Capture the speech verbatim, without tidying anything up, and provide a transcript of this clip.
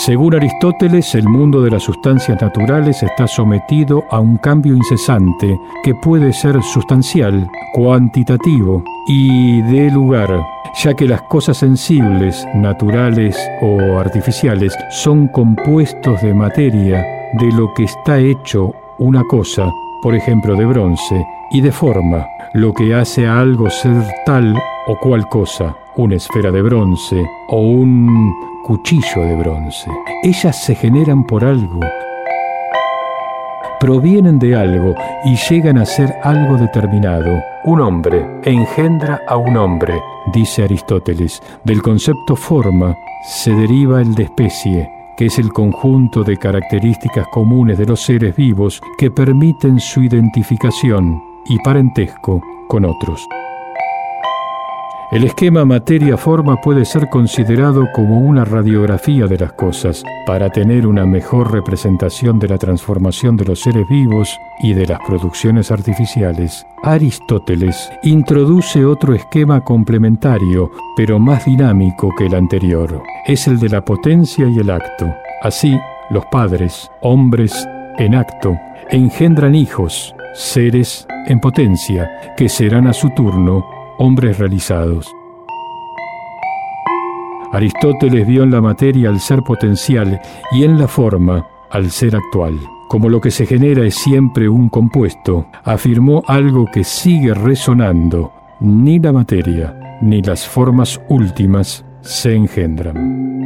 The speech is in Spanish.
Según Aristóteles, el mundo de las sustancias naturales está sometido a un cambio incesante que puede ser sustancial, cuantitativo y de lugar, ya que las cosas sensibles, naturales o artificiales son compuestos de materia de lo que está hecho una cosa, por ejemplo de bronce, y de forma, lo que hace a algo ser tal o cual cosa, una esfera de bronce o un cuchillo de bronce. Ellas se generan por algo, provienen de algo y llegan a ser algo determinado. Un hombre engendra a un hombre, dice Aristóteles. Del concepto forma se deriva el de especie, que es el conjunto de características comunes de los seres vivos que permiten su identificación y parentesco con otros. El esquema materia-forma puede ser considerado como una radiografía de las cosas para tener una mejor representación de la transformación de los seres vivos y de las producciones artificiales. Aristóteles introduce otro esquema complementario, pero más dinámico que el anterior. Es el de la potencia y el acto. Así, los padres, hombres en acto, engendran hijos, seres en potencia, que serán a su turno hombres realizados. Aristóteles vio en la materia al ser potencial y en la forma al ser actual. Como lo que se genera es siempre un compuesto, afirmó algo que sigue resonando: ni la materia ni las formas últimas se engendran.